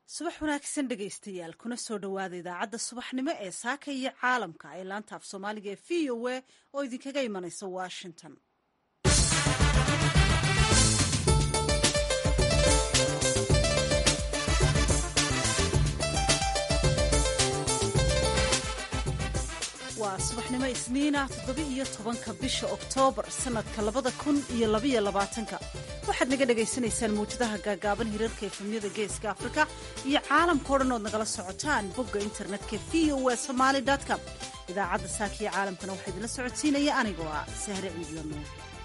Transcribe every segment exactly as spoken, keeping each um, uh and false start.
subax wanaagsan dhegaystayaal kuna soo dhowaada idaacadda subaxnimo ee saaka iyo caalamka ee laanta af soomaaliga ee v o a oo idinkaga imanaysa washington. waa subaxnimo isniina toddoba iyo tobanka bisha oktoobar sanadka labada kun iyo labaiyo labaatanka waxaad naga dhagaysanaysaan mawjadaha gaagaaban hirarka efemyada geeska afrika iyo caalamka o dhan ood nagala socotaan bogga internetka v o a somaali com. idaacadda saaka iyo caalamkana waxaa idinla socodsiinaya anigoo ah sahre ciidlamo.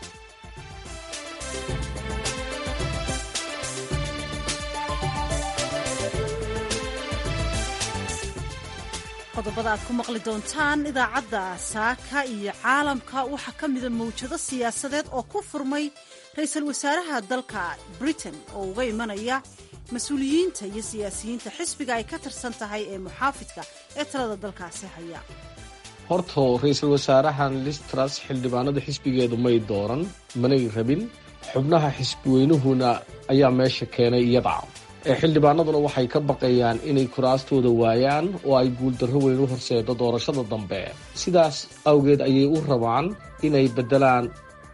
qodobada aad ku maqli doontaan idaacadda saaka iyo caalamka waxaa ka mida mawjado siyaasadeed oo ku furmay ra-iisul wasaaraha dalka britain oo uga imanaya mas-uuliyiinta iyo siyaasiyiinta xisbiga ay ka tirsan tahay ee muxaafidka ee talada dalkaasi haya. horta ra-iisul wasaarahan Liz Truss xildhibaanada xisbigeedu may dooran manay rabin, xubnaha xisbiweynuhuna ayaa meesha keenay iyada. xildhibaanaduna waxay ka baqayaan inay kuraastooda waayaan oo ay guuldarro weyn u horseedo doorashada dambe. sidaas awgeed ayay u rabaan inay beddelaan.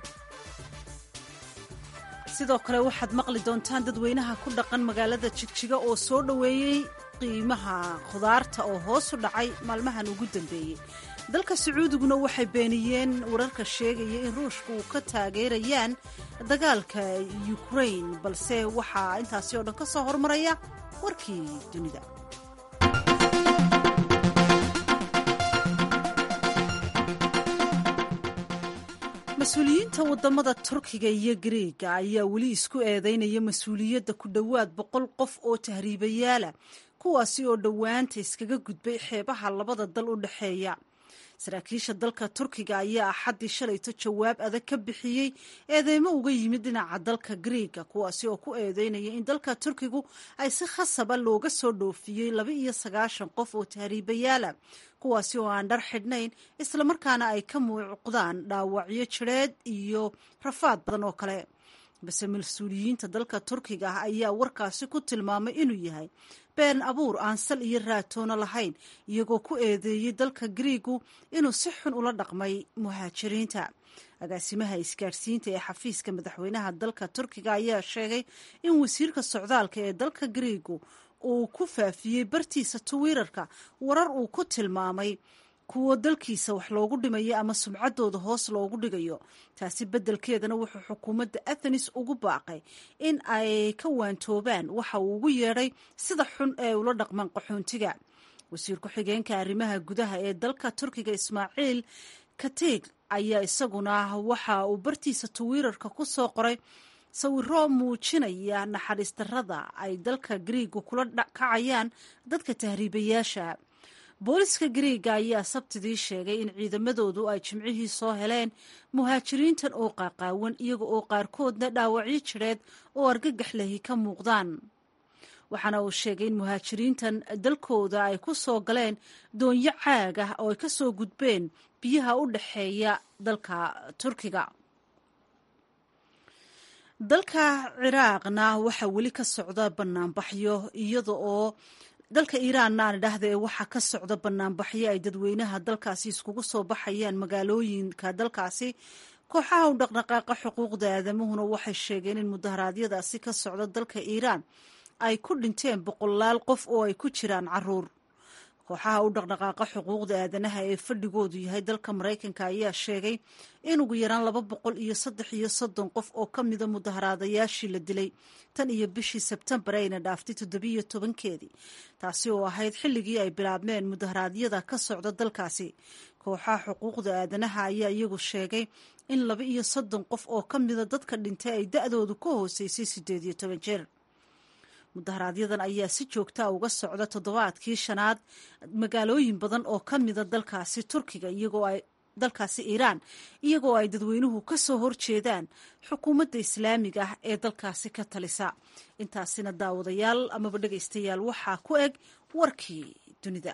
sidoo kale waxaad maqli doontaan dadweynaha ku dhaqan magaalada jigjiga oo soo dhoweeyey qiimaha khudaarta oo hoos u dhacay maalmahan ugu dambeeyey. dalka sacuudiguna waxay beeniyeen wararka sheegaya in ruushka uu ka taageerayaan dagaalka ukrain, balse waxaa intaasi oo dhan ka soo hormaraya warkii dunida. mas-uuliyiinta wadamada turkiga iyo gariega ayaa weli isku eedeynaya mas-uuliyadda ku dhowaad boqol qof oo tahriibayaala, kuwaasi oo dhowaanta iskaga gudbay xeebaha labada dal u dhexeeya. saraakiisha dalka turkiga ayaa axaddii shalayto jawaab adag ka bixiyey eedeymo uga yimid dhinaca dalka gariega, kuwaasi oo ku eedeynaya in dalka turkigu ay si khasaba looga soo dhoofiyey laba iyo sagaashan qof oo tahriibayaala, kuwaasi oo aan dhar xidhnayn islamarkaana ay ka muuqdaan dhaawacyo jireed iyo rafaad badan oo kale. balse mas-uuliyiinta dalka turkiga ah ayaa warkaasi ku tilmaamay inuu yahay been abuur aan sal iyo raatoona lahayn, iyagoo ku eedeeyey dalka gariigu inuu si xun ula dhaqmay muhaajiriinta. agaasimaha isgaadhsiinta ee xafiiska madaxweynaha dalka turkiga ayaa sheegay in wasiirka socdaalka ee dalka gariigu uu ku faafiyey bartiisa twitter-ka warar uu ku tilmaamay kuwo dalkiisa wax loogu dhimayo ama sumcaddooda hoos loogu dhigayo. taasi beddelkeedana wuxuu xukuumadda athenis ugu baaqay in ay ka waantoobaan waxa uu ugu yeedhay sida xun ee ula dhaqmaan qaxoontiga. wasiir ku-xigeenka arrimaha gudaha ee dalka turkiga ismaaciil katiig ayaa isaguna waxa uu bartiisa twitter-ka ku soo qoray sawiro muujinaya naxariis darrada ay dalka gariiga kula kacayaan dadka tahriibayaasha. booliska gariiga ayaa sabtidii sheegay in ciidamadoodu ay jimcihii soo heleen muhaajiriintan oo qaaqaawan, iyaga oo qaarkoodna dhaawacyo jireed oo argagax lahi ka muuqdaan. waxaana uu sheegay in muhaajiriintan dalkooda ay ku soo galeen doonyo caag ah oo ay ka soo gudbeen biyaha u dhexeeya dalka turkiga. dalka ciraaqna waxaa weli ka socda banaanbaxyo, iyada oo dalka iiraanna aan idhaahda ee waxaa ka socda banaanbaxyo ay dadweynaha dalkaasi iskugu soo baxayaan magaalooyinka dalkaasi. kooxaha u dhaqdhaqaaqa xuquuqda aadamuhuna waxay sheegeen in mudaharaadyadaasi ka socda dalka iiraan ay ku dhinteen boqolaal qof oo ay ku jiraan caruur. kooxaha u dhaqdhaqaaqa xuquuqda aadanaha ee fadhigoodu yahay dalka maraykanka ayaa sheegay in ugu yaraan laba boqol iyo saddex iyo soddon qof oo ka mida mudaharaadayaashii la dilay tan iyo bishii sebtembar ayna dhaaftay toddobiiyo tobankeedii, taasi oo ahayd xilligii ay bilaabmeen mudaharaadyada ka socda dalkaasi. kooxaha xuquuqda aadanaha ayaa iyagu sheegay in laba iyo soddon qof oo ka mida dadka dhintay ay da-doodu ka hooseysay siddeed iyo toban jeer. mudaharaaadyadan ayaa si joogtaa uga socda toddobaadkii shanaad magaalooyin badan oo ka mida dalkaasi turkiga iyagoo ay dalkaasi iiraan iyagoo ay dadweynuhu ka soo horjeedaan xukuumadda islaamiga ah ee dalkaasi ka talisa. intaasina daawadayaal amaba dhegaystayaal waxaa ku eg warkii dunida.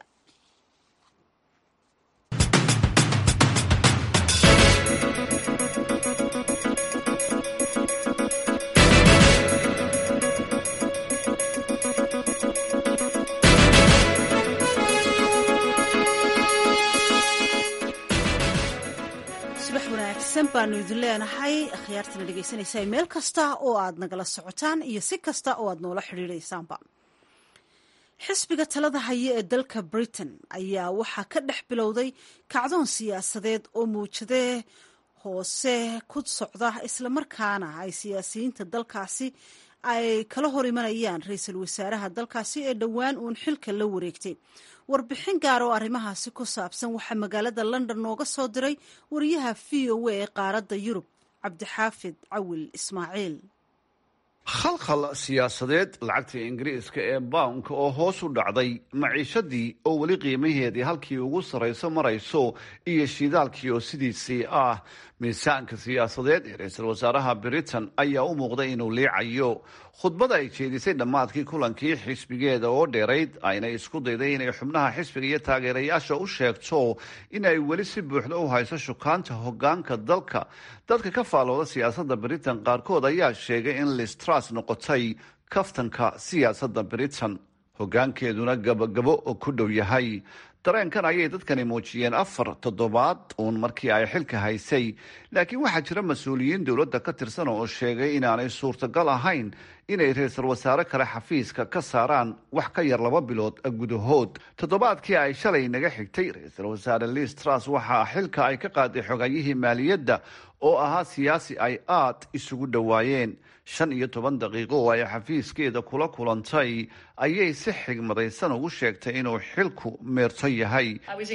wanaagsan baanu idin leenahay akhyaartana dhegaysanaysaa meel kasta oo aad nagala socotaan iyo si kasta oo aad noola xidhiidhaysaanba. xisbiga talada haya ee dalka Britain ayaa waxaa ka dhex bilowday kacdoon siyaasadeed oo muujadee hoose ku socda islamarkaana ay siyaasiyiinta dalkaasi ay kala hor imanayaan ra-iisul wasaaraha dalkaasi ee dhowaan uun xilka la wareegtay. warbixin gaar oo arrimahaasi ku saabsan waxaa magaalada London nooga soo diray wariyaha v o a ee qaaradda Yurub Cabdixaafid Cawil Ismaaciil. khalkhal siyaasadeed, lacagta ingiriiska ee bawnka oo hoos u dhacday, maciishadii oo weli qiimaheedii halkii ugu sarrayso marayso, iyo shidaalkii oo sidiisii ah. miisaanka siyaasadeed ee ra-iisul wasaaraha Britain ayaa u muuqday inuu liicayo. khudbada ay jeedisay dhammaadkii kulankii xisbigeeda oo dheerayd ayna isku dayday inay xubnaha xisbiga iyo taageerayaasha u sheegto inay weli si buuxda u hayso shukaanta hogaanka dalka. dadka ka faalooda siyaasadda Britain qaarkood ayaa sheegay in Liz Truss noqotay kaftanka siyaasadda Britain, hogaankeeduna gabagabo oo ku dhow yahay. dareenkan ayay dadkani muujiyeen afar toddobaad uun markii ay xilka haysay, laakiin waxaa jira mas-uuliyiin dowladda ka tirsan oo sheegay inaanay suurtagal ahayn inay ra-iisul wasaare kale xafiiska ka saaraan wax ka yar laba bilood gudahood. toddobaadkii ay shalay naga xigtay, ra-iisul wasaare Liz Truss waxaa xilka ay ka qaaday xogayihii maaliyadda oo ahaa siyaasi ay aad isugu dhowaayeen. shan iyo toban daqiiqo oo ay xafiiskeeda kula kulantay ayay si xigmadaysan ugu sheegtay inuu xilku meerto yahay.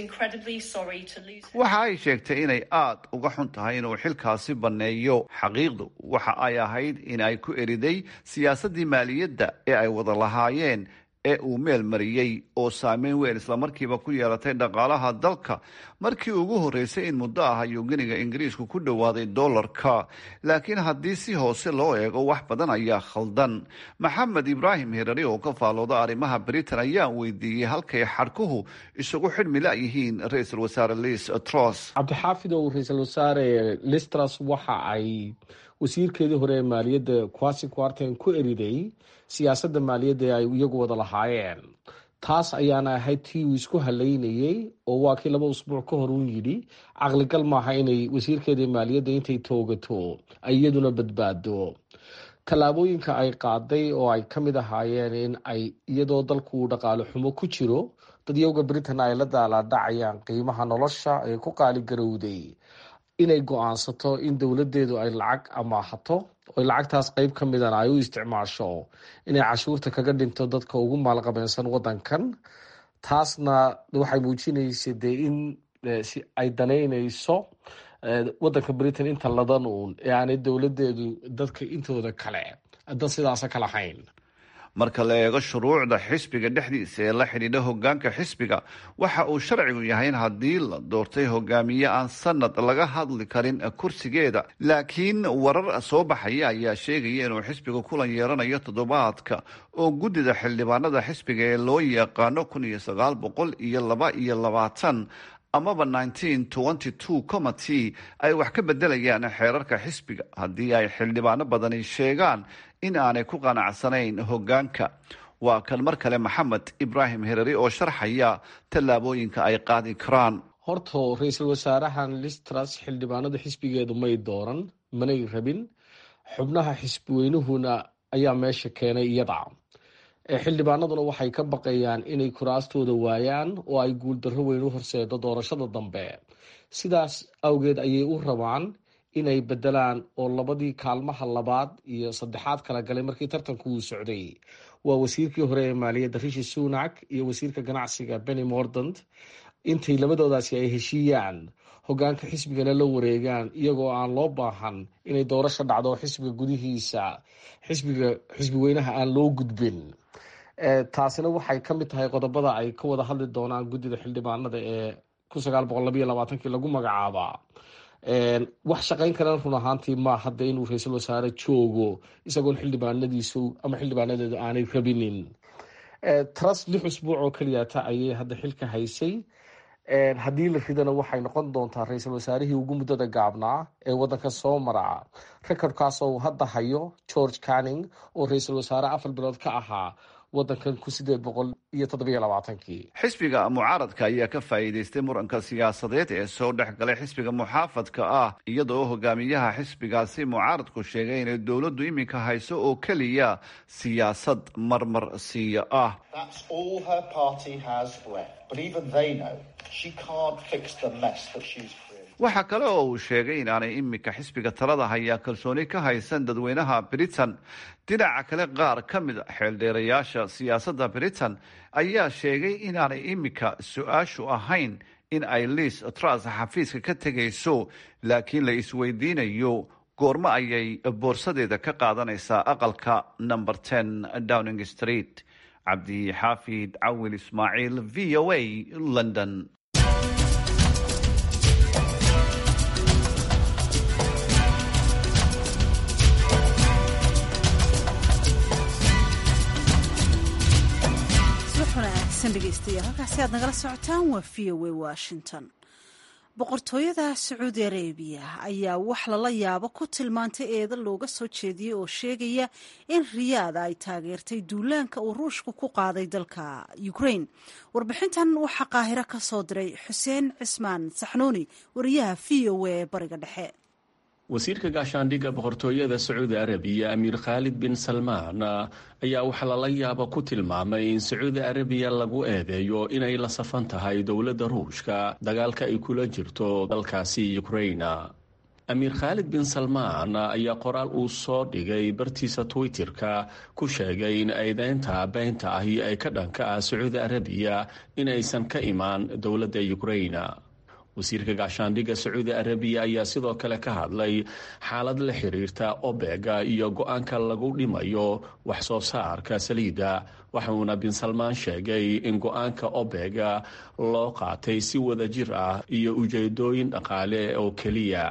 waxa ay sheegtay inay aad uga xun tahay inuu xilkaasi banneeyo. xaqiiqdu waxa ay ahayd in ay ku eriday siyaasaddii maaliyadda ee ay wada lahaayeen ee uu meel mariyey oo saameyn weyn islamarkiiba ku yeelatay dhaqaalaha dalka. markii ugu horreysay in muddo ah ayuu geniga ingiriisku ku dhowaaday dollarka, laakiin haddii si hoose loo eego wax badan ayaa khaldan. maxamed ibraahim herari oo ka faalooda arrimaha Britain ayaa weydiiyey halkay xadhkuhu isugu xidhmi la-yihiin ra-iisul wasaare Liz Truss. cabdixaafid oo ra-iisul wasaare Liz Truss waxa ay wasiirkeedii hore ee maaliyadda Kwasi Kwarteng ku eriday siyaasadda maaliyadda ay iyagu wada lahaayeen. taas ayaana ahayd tii uu isku halaynayey oo waa kii laba usbuuc ka hor uu yidhi caqligal maaha inay wasiirkeedii maaliyadda intay toogato ay iyaduna badbaado. tallaabooyinka ay qaaday oo ay ka mid ahaayeen in ay iyadoo dalku dhaqaale xumo ku jiro, dadyowga Britain ay la daalaadhacayaan qiimaha nolosha ee ku qaali garowday, inay go-aansato in dowladeedu ay lacag amaahato oo lacagtaas qeyb ka midana ay u isticmaasho inay cashuurta kaga dhinto dadka ugu maalqabeensan wadankan. taasna waxay muujinaysa dee in ay danaynayso wadanka Britain inta ladan uun ee aanay dowladeedu dadka intooda kale dan sidaasa ka lahayn. marka la eego shuruucda xisbiga dhexdiisa ee la xidhiidha hogaanka xisbiga, waxa uu sharcigu yahay in haddii la doortay hogaamiye aan sanad laga hadli karin kursigeeda. laakiin warar soo baxaya ayaa sheegaya inuu xisbiga kulan yeelanayo toddobaadka oo guddida xildhibaanada xisbiga ee loo yaqaano kun iyo sagaal boqol iyo laba iyo labaatan amaba nineteen twenty two committee ay wax ka bedelayaan xeerarka xisbiga haddii ay xildhibaano badani sheegaan in aanay ku qanacsanayn hogaanka. waa kan mar kale maxamed ibraahim herari oo sharxaya tallaabooyinka ay qaadi karaan. horto ra-iisul wasaarahan Liz Truss xildhibaanada xisbigeedu may dooran, manay rabin. xubnaha xisbiweynuhuna ayaa meesha keenay iyada. xildhibaanaduna waxay ka baqayaan inay kuraastooda waayaan oo ay guuldarro weyn u horseedo doorashada dambe. sidaas awgeed ayay u rabaan inay bedelaan oo labadii kaalmaha labaad iyo saddexaad kala galay markii tartanku uu socday waa wasiirkii hore ee maaliyadda Rishi Sunak iyo wasiirka ganacsiga Penny Mordaunt. intay labadoodaasi ay heshiiyaan hogaanka xisbigana la wareegaan iyagoo aan loo baahan inay doorasho dhacdo xisbiga gudihiisa xisbiga xisbiweynaha aan loo gudbin. taasina waxay ka mid tahay qodobada ay ka wada hadli doonaan guddida xildhibaanada ee kun sagaal boqol labayo labaatankii lagu magacaaba. wax shaqayn karana run ahaantii ma hadda inuu ra-iisul wasaare joogo isagoon xildhibaanadiisu ama xildhibaanadeedu aanay rabinin. Truss lix usbuuc oo keliyata ayay hadda xilka haysay. haddii la ridana waxay noqon doontaa ra-iisul wasaarihii ugu muddada gaabnaa ee wadanka soo mara. rekordkaas oo hadda hayo George Canning oo ra-iisul wasaare afar bilood ka ahaa wadankan ku sideed boqol iyo toddobiyo labaatankii. xisbiga mucaaradka ayaa ka faa'iidaystay muranka siyaasadeed ee soo dhex galay xisbiga muxaafadka ah iyadoo hogaamiyaha xisbigaasi mucaaradku sheegay inay dowladdu iminka hayso oo keliya siyaasad marmarsiiyo ah. waxaa kale oo uu sheegay inaanay iminka xisbiga talada hayaa kalsooni ka haysan dadweynaha britain. dhinaca kale qaar ka mid xeeldheerayaasha siyaasadda britain ayaa sheegay inaanay iminka su-aashu ahayn in ay Liz Truss xafiiska ka tegayso, laakiin la isweydiinayo goormo ayay boorsadeeda ka qaadanaysaa aqalka number ten Downing Street. cabdi xaafid cawil ismaaciil, v o a, London. dhegeystayaal halkaasi aad nagala socotaan waa v o a Washington. boqortooyada Sacuudi Arabia ayaa wax lala yaabo ku tilmaantay eeda looga soo jeediyey oo sheegaya in Riyaad ay taageertay duulaanka uu Ruushku ku qaaday dalka Ukraine. warbixintan waxaa Qaahiro ka soo diray Xuseen Cismaan Saxnuuni, wariyaha v o a bariga dhexe. wasiirka gaashaandhigga boqortooyada Sacuudi Arabiya Amiir Khalid bin Salmaan ayaa waxa lala yaabo ku tilmaamay in Sacuudi Arabiya lagu eedeeyo inay la safan tahay dowladda Ruushka dagaalka ay kula jirto dalkaasi Ukraine. Amiir Khalid bin Salmaan ayaa qoraal uu soo dhigay bartiisa Twitter-ka ku sheegay in eedeynta beenta ahi ay ka dhanka ah Sacuudi Arabiya inaysan ka imaan dowladda Ukraine. wasiirka gaashaandhigga Sacuudi Arabiya ayaa sidoo kale ka hadlay xaalad la xiriirta OPEC iyo go-aanka lagu dhimayo wax soo saarka saliidda, waxauna bin Salmaan sheegay in go-aanka OPEC loo qaatay si wada jir ah iyo ujeedooyin dhaqaale oo keliya.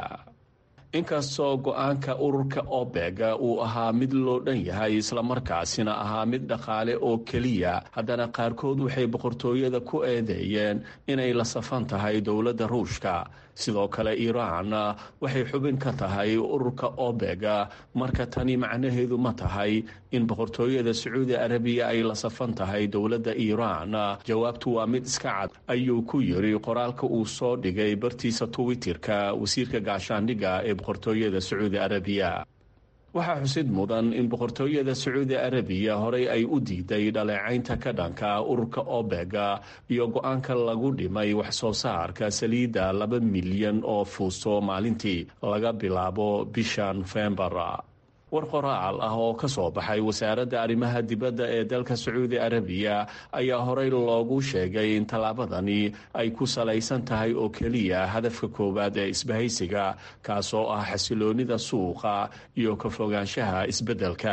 inkastoo go-aanka ururka OPEC uu ahaa mid loo dhan yahay islamarkaasina ahaa mid dhaqaale oo keliya, haddana qaarkood waxay boqortooyada ku eedeeyeen inay la safan tahay dowladda Ruushka. sidoo kale Iiraan waxay xubin ka tahay ururka OPEC, marka tani macnaheedu ma tahay in boqortooyada Sacuudi Arabiya ay la safan tahay dowladda Iiraan. jawaabtu waa mid iska cad, ayuu ku yiri qoraalka uu soo dhigay bartiisa Twitter-ka wasiirka gaashaandhigga ee boqortooyada Sacuudi Arabiya. waxaa xusid mudan in boqortooyada Sacuudi Arabiya horey ay u diiday dhaleecaynta ka dhanka ururka OPEC iyo go-aanka lagu dhimay wax soo saarka saliidda laba milyan oo fuusto maalintii laga bilaabo bisha Nofembar. war qoraal ah oo ka soo baxay wasaaradda arrimaha dibadda ee dalka Sacuudi Arabiya ayaa horey loogu sheegay in tallaabadani ay ku salaysan tahay oo keliya hadafka koowaad ee isbahaysiga, kaasoo ah xasiloonida suuqa iyo ka fogaanshaha isbeddelka.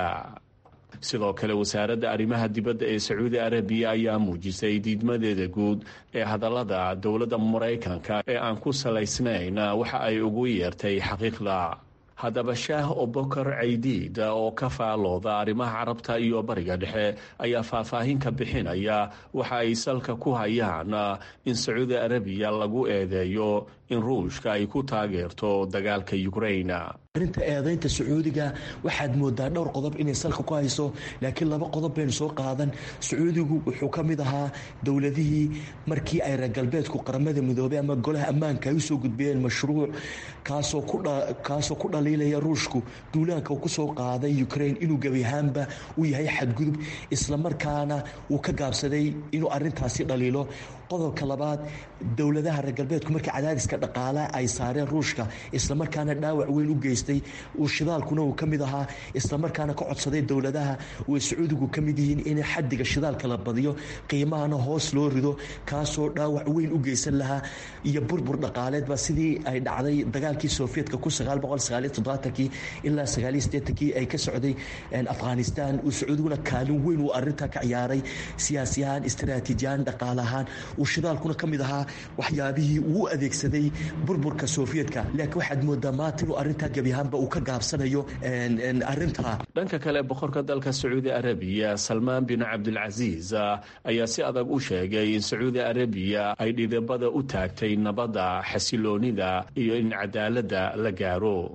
sidoo kale wasaaradda arrimaha dibadda ee Sacuudi Arabiya ayaa muujisay diidmadeeda guud ee hadallada dowladda Mareykanka ee aan ku salaysnayn waxa ay ugu yeertay xaqiiqda. haddaba Shaah Abubakar Caydiid oo ka faalooda arrimaha carabta iyo bariga dhexe ayaa faahfaahin ka bixinaya waxa ay salka ku hayaan in Sacuudi Arabiya lagu eedeeyo in Ruushka ay ku taageerto dagaalka Ukraine. arinta eedaynta Sacuudiga waxaad moodaa dhowr qodob inay salka ku hayso, laakiin laba qodob baynu soo qaadan. Sacuudigu wuxuu ka mid ahaa dowladihii markii ay reer galbeedku qaramada midoobay ama golaha ammaanka ay u soo gudbiyeen mashruuc kaasoo ku kaasoo ku dhaliilaya Ruushku duulaanka uu ku soo qaaday Ukraine inuu gabi ahaanba u yahay xadgudub, isla markaana uu ka gaabsaday inuu arintaasi dhaliilo. qodobka labaad, dowladaha reer galbeedku markii cadaadiska dhaqaalaha ay saareen Ruushka isla markaana dhaawac weyn u geystay, uu shidaalkuna uu ka mid ahaa, isla markaana ka codsaday dowladaha uu Sacuudigu ka mid yihiin in xaddiga shidaalka la badiyo, qiimahana hoos loo rido, kaasoo dhaawac weyn u geysan lahaa iyo burbur dhaqaaleedba sidii ay dhacday dagaalkii Soviyetka ku sagaal boqol sagaal iyo toddobaatan ilaa sagaal iyo siddeetan ay ka socday Afghanistan. uu Sacuudiguna kaalin weyn uu arinta ka ciyaaray siyaasiyan, istiraatiijiyan, dhaqaalahan. uu shidaalkuna ka mid ahaa waxyaabihii uu adeegsaday burburka Soviyetka, laakiin waxaad moodaa maanta inuu arinta gabi ahaanba uu ka gaabsanayo arinta. dhanka kale boqorka dalka Sacuudi Arabiya Salmaan bin Cabdulaziz ayaa si adag u sheegay in Sacuudi Arabiya ay dhidibada u taagtay nabadda, xasiloonida iyo in cadaaladda la gaaro.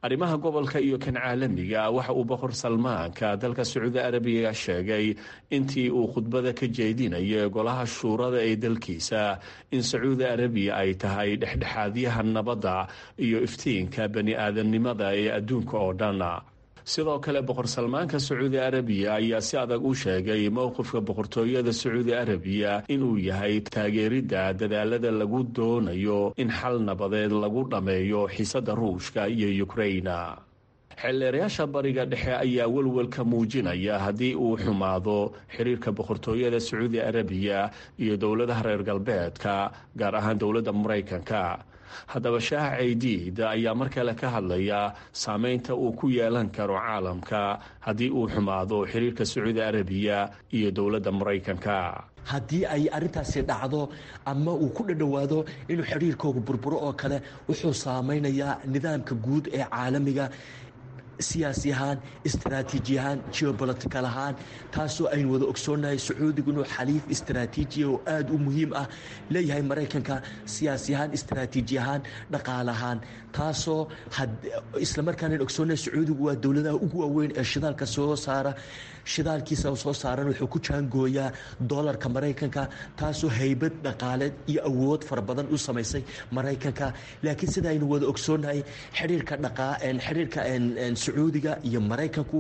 arrimaha gobolka iyo kan caalamiga waxa uu boqor salmaanka dalka sacuudi arabiya sheegay intii uu khudbada ka jeedinayay golaha shuurada ee dalkiisa in sacuudi arabiya ay tahay dhexdhexaadyaha nabadda iyo iftiinka bani aadamnimada ee adduunka oo dhan sidoo kale boqor salmaanka sacuudi arabiya ayaa si adag u sheegay mowqifka boqortooyada sacuudi arabiya inuu yahay taageeridda dadaalada lagu doonayo in xal nabadeed lagu dhammeeyo xiisadda ruushka iyo ukraina xeelleerayaasha bariga dhexe ayaa welwelka muujinaya haddii uu xumaado xiriirka boqortooyada sacuudi arabiya iyo dowladaha reer galbeedka gaar ahaan dowladda maraykanka haddaba shaah caydiid ayaa mar kale ka hadlaya saameynta uu ku yeelan karo caalamka haddii uu xumaado xiriirka sacuudi arabiya iyo dowladda maraykanka haddii ay arrintaasi dhacdo ama uu ku dhadhowaado inuu xiriirkooga burburo oo kale wuxuu saameynayaa nidaamka guud ee caalamiga siyaasi ahaan istaraatiiji ahaan geobolitical ahaan taasoo aynu wada ogsoonnahay sacuudigu inuu xaliif istaraatiijiya oo aada u muhiim ah leeyahay maraykanka siyaasi ahaan istaraatiiji ahaan dhaqaale ahaan taasoo islamarkaana aynu ogsoonnahay sacuudigu waa dowladaha ugu waaweyn ee shidaalka soo saara shidaalkiisa soo saaran wuxuu ku jaangooyaa doolarka maraykanka taasoo haybad dhaqaaleed iyo awood fara badan u samaysay maraykanka laakiin sida aynu wada ogsoonnahay xiriirka dhaqaa xiriirka sacuudiga iyo maraykanku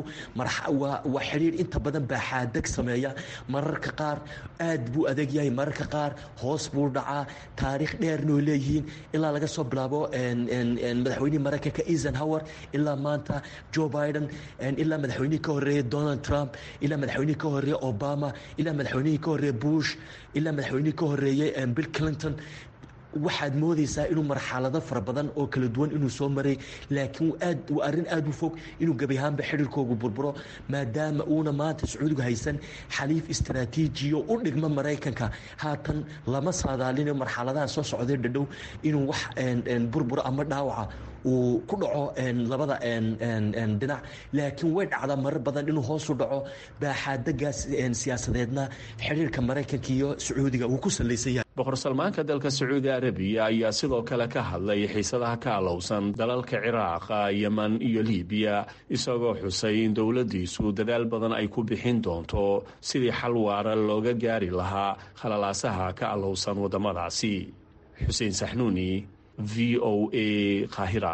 waa xiriir inta badan baaxaadeg sameeya mararka qaar aad buu adeeg yahay mararka qaar hoos buu dhacaa taariikh dheerna oo leeyihiin ilaa laga soo bilaabo madaxweynihii maraykanka eisenhower ilaa maanta joe biden ilaa madaxweynihii ka horeeyay donald trump ilaa madaxweynihii ka horeeyey obama ilaa madaxweynihii ka horeeyey bush ilaa madaxweynihii ka horeeyey bill clinton waxaad moodaysaa inuu marxalado fara badan oo kala duwan inuu soo maray laakiin aad waa arrin aad u fog inuu gebi ahaanba xiriirkoogu burburo maadaama uuna maanta sacuudigu haysan xaliif istaraatiijiyo u dhigma maraykanka haatan lama saadaalinayo marxaladaha soo socday dhadhow inuu wax burburo ama dhaawaca uu ku dhaco labada dhinac laakiin way dhacdaa marar badan inuu hoosu dhaco baaxaadagaas siyaasadeedna xiriirka maraykanka iyo sacuudiga uu ku salaysan yahay boqor salmaanka dalka sacuudi arabiya ayaa sidoo kale ka hadlay xiisadaha ka alowsan dalalka ciraaqa yeman iyo libiya isagoo xusay in dowladdiisu dadaal badan ay ku bixin doonto sidii xal waara looga gaari lahaa khalalaasaha ka alowsan waddamadaasi xuseen saxnuuni v o a Qaahira.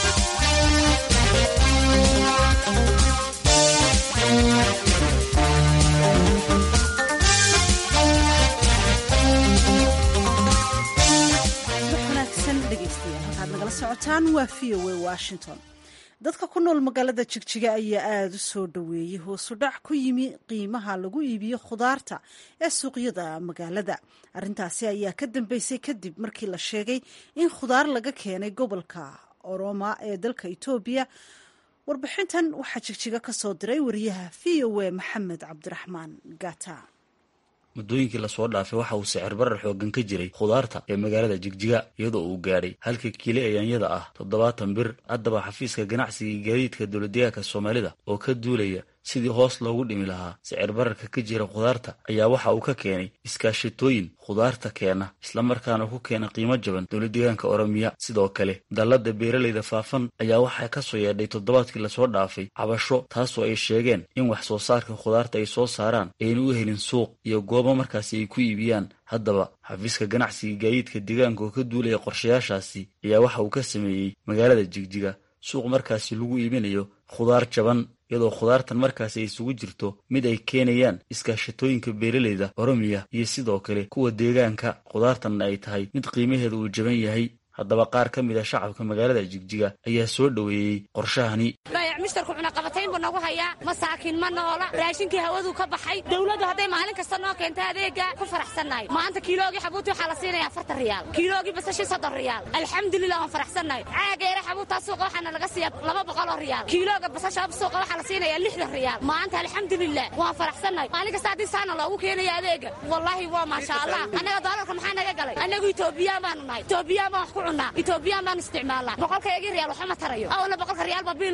socotaan waa v o a washington dadka ku nool magaalada jigjiga ayaa aada u soo dhoweeyey hoosudhac ku yimi qiimaha lagu iibiyo khudaarta ee suuqyada magaalada arrintaasi ayaa ka dambeysay kadib markii la sheegay in khudaar laga keenay gobolka oroma ee dalka etoobiya warbixintan waxaa jigjiga ka soo diray wariyaha v o a maxamed cabdiraxmaan gata muddooyinkii lasoo dhaafay waxa uu sicir barar xooggan ka jiray khudaarta ee magaalada jigjiga iyadoo uu gaadhay halka kiile ee yaanyada ah toddobaatan bir haddaba xafiiska ganacsiga iyo gaadiidka dowladdeegaanka soomaalida oo ka duulaya sidii hoos loogu dhimi lahaa sicir bararka ka jira khudaarta ayaa waxa uu ka keenay iskaashatooyin khudaarta keena islamarkaana ku keena qiimo jaban dowladdeegaanka oromiya sidoo kale dallada beeralayda faafan ayaa waxaa ka soo yeedhay toddobaadkii lasoo dhaafay cabasho taasoo ay sheegeen in wax soo saarka khudaarta ay soo saaraan ayna u helin suuq iyo goobo markaasi ay ku iibiyaan haddaba xafiiska ganacsiga gaadiidka deegaanka oo ka duulaya qorshayaashaasi ayaa waxa uu ka sameeyey magaalada jigjiga suuq markaasi lagu iibinayo khudaar jaban iyadoo khudaartan markaasi ay isugu jirto mid ay keenayaan iskaashatooyinka beeralayda oromiya iyo sidoo kale kuwa deegaanka khudaartanna ay tahay mid qiimaheeda uu jaban yahay haddaba qaar ka mid a shacabka magaalada jigjiga ayaa soo dhoweeyey qorshahani mishtarku cunaqabatayn buu nagu hayaa masaakiin ma noola raashinkii hawaduu ka baxay dowladdu hadday maalin kasta noo keenta adeega ku faraxsannahay maanta kiiloogii xabuuti waxaa la siinaya afartan riyaal kiiloogii basashii soddon riyaal alxamdulilah waan faraxsannahay caageera xabuutaa suuqa waxaana laga siiya laba boqoloo riyaal kiilooga basasha suuqa waxaa la siinaya lixdan riyaal maanta alxamdulilah waan faraxsannahay maalin kasta haddii saana loogu keenaya adeega wallaahi waa maasha allah annaga doolarka maxaa naga galay annagu itoobiyaan baanu nahay itoobiyaan baan wax ku cunnaa itoobiyaan baanu isticmaalnaa boqolkaygii riyaal waxuma tarayo awalna boqolka riyaal baa biil noo ahaa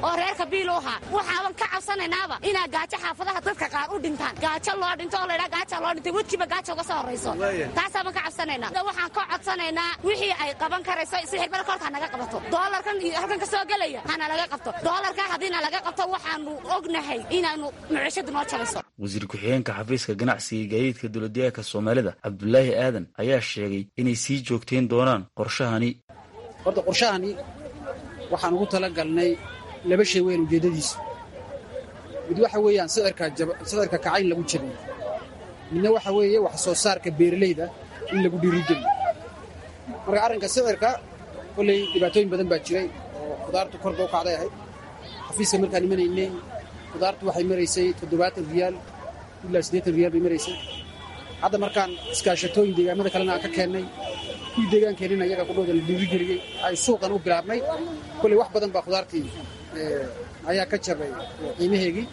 oo reerka biil u ahaa waxaaban ka cabsanaynaaba inaa gaajo xaafadaha dadka qaar u dhintaan gaajo loo dhinto oo laydhaa gaaja loo dhintay wadkiiba gaajo uga soo horrayso taasaaban ka cabsanaynaa waxaan ka codsanaynaa wixii ay qaban karayso sixirbarka horta hanaga qabato doolarkan iyo halkan ka soo gelaya hana laga qabto doolarka haddiina laga qabto waxaanu ognahay inaanu mucishadu noo jabayso wasiir ku-xigeenka xafiiska ganacsiga iyo gaadiidka dowladdeegaanka soomaalida cabdulaahi aadan ayaa sheegay inay sii joogtayn doonaan qorshahani horta qorshahani waxaan ugu talagalnay laba shay weyn ujeeddadiisa mid waxa weeyaan sicirka sicirka kacayn lagu jabiyo midna waxa weeye wax soo saarka beeralayda in lagu dhiirigeliyo marka arrinka sicirka kolley dhibaatooyin badan baa jiray oo khudaartu korba u kacday ahayd xafiiska markaan imanaynay khudaartu waxay maraysay toddobaatan riyaal ilaa siddeetan riyaal bay maraysay hadda markaan iskaashatooyin deegaamada kalena aan ka keennay kuwii deegaankeenina iyaga kudhooda la dhiirigeliyey ay suuqan u bilaabnay kolley wax badan baa khudaartii ayaa ka jabay qiimaheegii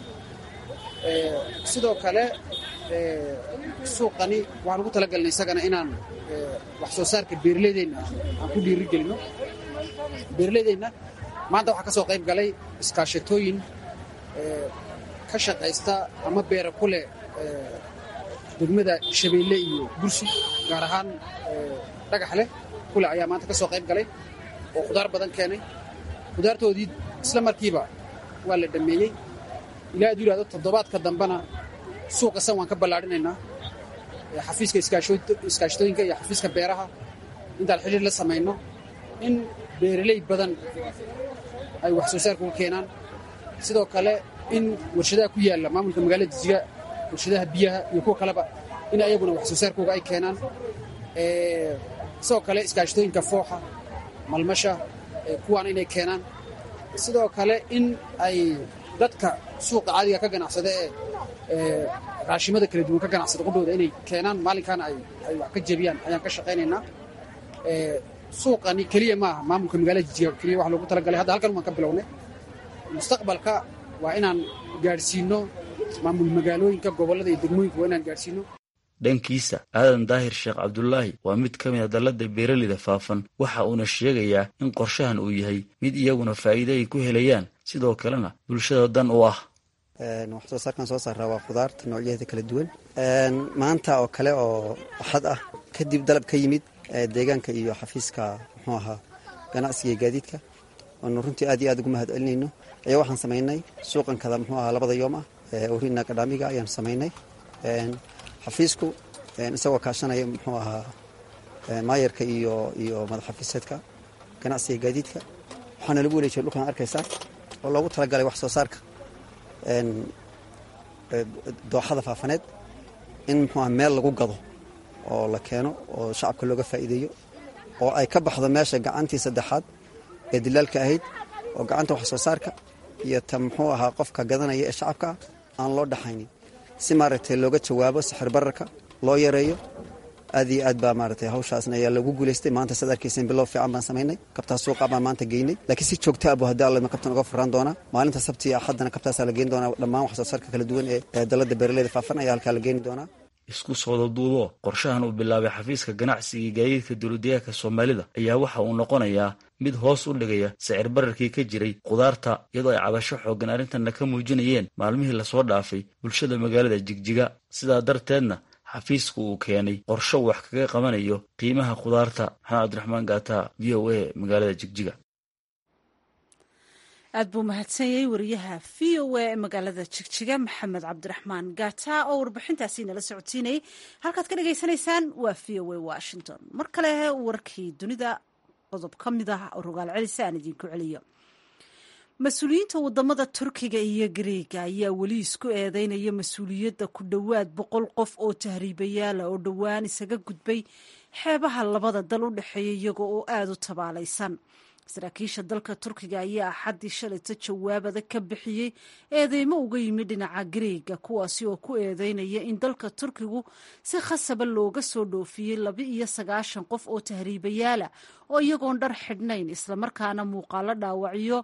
sidoo kale suuqani waxaan ugu talagalnay isagana inaan wax soo saarka beeralaydeenna aan ku dhiirigelino beeralaydeenna maanta waxaa ka soo qayb galay iskaashatooyin ka shaqaysta ama beera ku leh degmada shabeelle iyo bursi gaar ahaan dhagax leh kule ayaa maanta ka soo qayb galay oo khudaar badan keenay khudaartoodii isla markiiba waa la dhammeeyey ilaa ad yidhahdo toddobaadka dambena suuqa san waan ka ballaadhinaynaa xafiiska iskaashatooyinka iyo xafiiska beeraha intaan xidhiir la samayno in beeraley badan ay wax soo saarka uga keenaan sidoo kale in warshadaha ku yaalla maamulka magaalada jigjiga warshadaha biyaha iyo kuwa kaleba in ayaguna wax soo saarkooga ay keenaan sidoo kale iskaashatooyinka fooxa malmasha kuwaana inay keenaan sidoo kale in ay dadka suuqa caadiga ka ganacsada ee raashimada kala duwan ka ganacsada qudhooda inay keenaan maalinkaana ay wax ka jebiyaan ayaan ka shaqaynaynaa suuqani keliya maaha maamulka magaalada jijjiga keliya wax loogu talagalay hadda halkan waan ka bilownay mustaqbalka waa inaan gaadhsiino maamul magaalooyinka gobollada iyo degmooyinka waa inaan gaadhsiino dhankiisa aadan daahir sheekh cabdulaahi waa mid ka mid a dallada beeraleyda faafan waxa uuna sheegayaa in qorshahan uu yahay mid iyaguna faa'iido ay ku helayaan sidoo kalena bulshada dan u ah wax soo saarkan soo saaraa waa khudaarta noocyaheeda kala duwan maanta oo kale oo axad ah kadib dalab ka yimid deegaanka iyo xafiiska muxuu ahaa ganacsiga iyo gaadiidka oonu runtii aad iyo aad ugu mahad celinayno ayaa waxaan samaynay suuqankada muxuu ahaa labada yoom ah urina qadhaamiga ayaan samaynay xafiisku isagoo kaashanaya muxuu ahaa maayarka iyo iyo madax xafiiseedka ganacsiga gaadiidka waxaana lagu waleejiyay dhulkan arkaysaa oo loogu talagalay wax soo saarka dooxada faafaneed in muxuu aha meel lagu gado oo la keeno oo shacabka looga faa'iideeyo oo ay ka baxdo meesha gacantii saddexaad ee dilaalka ahayd oo gacanta wax soo saarka iyo ta muxuu ahaa qofka gadanaya ee shacabka ah aan loo dhaxaynin si maaragtay looga jawaabo sixir bararka loo yareeyo aad iyo aad baa maaragtay hawshaasna ayaa lagu guulaystay maanta sad arkaysan bilow fiican baan samaynay kabtaas suuqa baan maanta geynay laakiin si joogta abu haddii alla kabtan uga furaan doonaa maalinta sabti iyo axaddana kabtaasaa la geyn doonaa dhammaan wax soo saarka kala duwan ee dalladda beeraleyda faafan ayaa halkaa la geeni doonaa isku soodaduubo qorshahan uu bilaabay xafiiska ganacsiga iyo gaadiidka dowladdeegaanka soomaalida ayaa waxa uu noqonayaa mid hoos u dhigaya sicir bararkii ka jiray khudaarta iyadoo ay cabasho xooggan arrintanna ka muujinayeen maalmihii lasoo dhaafay bulshada magaalada jigjiga sidaa darteedna xafiisku uu keenay qorsho wax kaga qabanayo qiimaha khudaarta maxamed cabdiraxmaan gaata v o a magaalada jigjiga aad buu mahadsanyay wariyaha v o a ee magaalada jigjiga maxamed cabdiraxmaan gaata oo warbixintaasi nala socodsiinayay halkaad ka dhagaysanaysaan waa v o a washington mar kale warkii dunida qodob ka mid ah oo rogaal celisa aan idinku celiyo mas-uuliyiinta wadamada turkiga iyo gareega ayaa weli isku eedeynaya mas-uuliyadda ku dhowaad boqol qof oo tahriibayaala oo dhowaan isaga gudbay xeebaha labada dal u dhexeeya iyaga oo aada u tabaalaysan saraakiisha dalka turkiga ayaa axaddii shalayta jawaabada ka bixiyey eedeymo uga yimid dhinaca gareega kuwaasi oo ku eedeynaya in dalka turkigu si khasaba looga soo dhoofiyey laba iyo sagaashan qof oo tahriibayaala oo iyagoon dhar xidhnayn islamarkaana muuqaalo dhaawacyo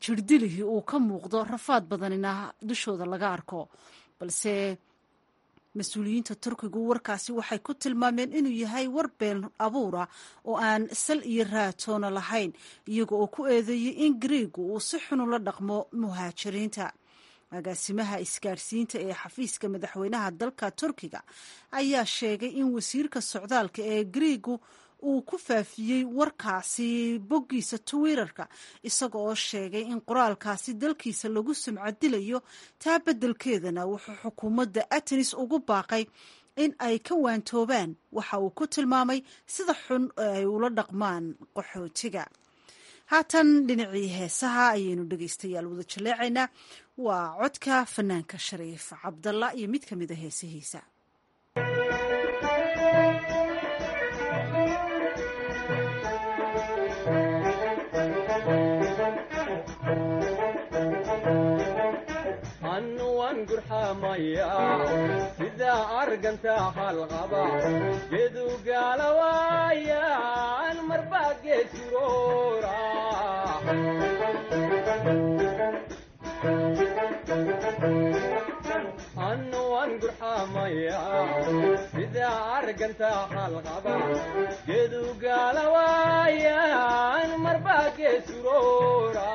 jirdilihii uu ka muuqdo rafaad badanina dushooda laga arko balse mas-uuliyiinta turkigu warkaasi waxay ku tilmaameen inuu yahay war been abuura oo aan sal iyo raatoona lahayn iyaga oo ku eedeeyey in gariigu uu si xun ula dhaqmo muhaajiriinta. agaasimaha isgaadhsiinta ee xafiiska madaxweynaha dalka turkiga ayaa sheegay in wasiirka socdaalka ee gariigu uu ku faafiyey warkaasi boggiisa twitterka isaga oo sheegay in qoraalkaasi dalkiisa lagu sumcadilayo taa beddelkeedana wuxuu xukuumadda Athens ugu baaqay in ay ka waantoobaan waxa uu ku tilmaamay sida xun ay ula dhaqmaan qaxootiga. haatan dhinacii heesaha ayaynu dhegaystayaal wada jaleecaynaa. waa codka fanaanka Shariif Cabdalla iyo mid ka mid a heesihiisa. sida arganta halqaba geedu gaalawayaan marba geesuroora annu waan gurxamaya sida arganta halqaba geedu gaalawayaan marba geesuroora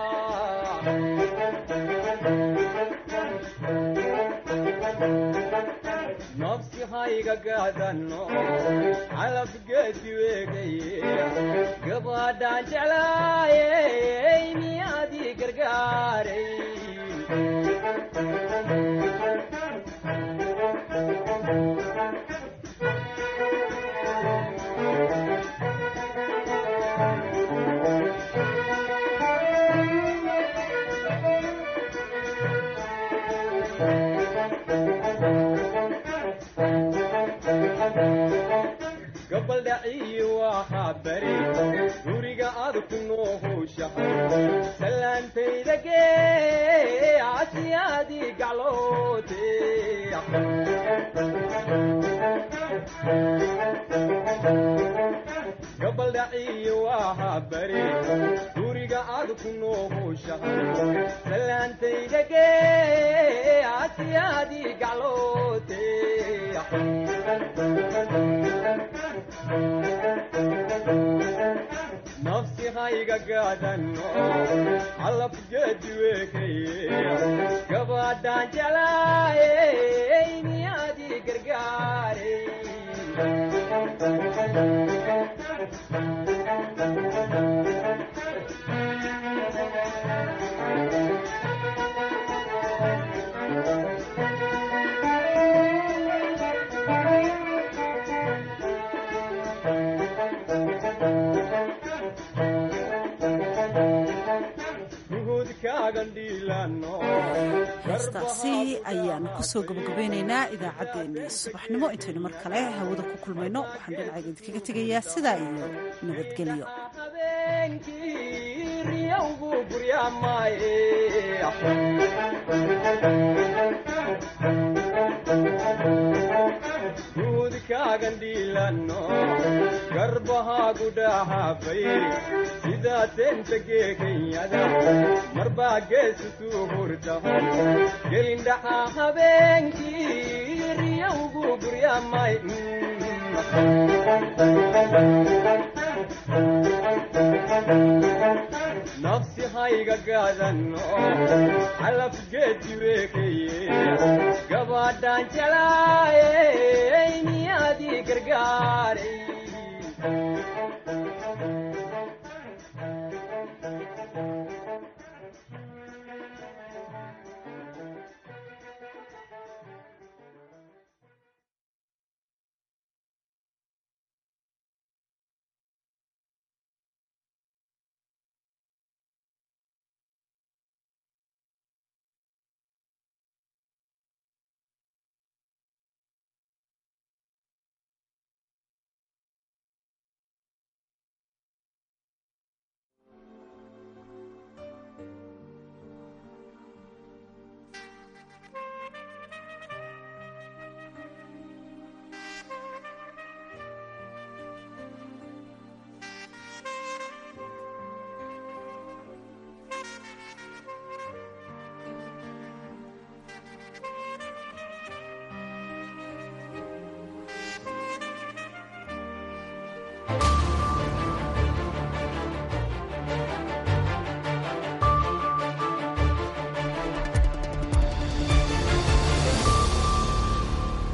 nafsi hayga gaadano calab geedi weegaye gabadhaan jeclaayey miyaadii gargaaray gabaldhaciyi waxaa bari guriga aad ku noohowshahay salaantayda gee casiyaadii gacloote gabaldhaciyi waxaa bari guriga aad ku noohowshahay salaantayda gee casiyaadii gacloote nafsi hayga gaadano calab geedi weekaye gabadhaan jeclaayey miyaadii gargaaray heestaasi ayaanu kusoo gabagabeynaynaa idaacaddeenii subaxnimo. intaynu mar kale hawada ku kulmayno waxaan dhinacayga idinkaga tegayaa sidaa iyo nabadgelyo. gandhiilano garbahaagu dhahaafay sidaa teenta geekanyada marbaa geesutuu hurtaho gelindhaxaa habeenkii riyowgu guryamay nafsi hayga gaadano calab geedi weekaye gabadhaan jeclaay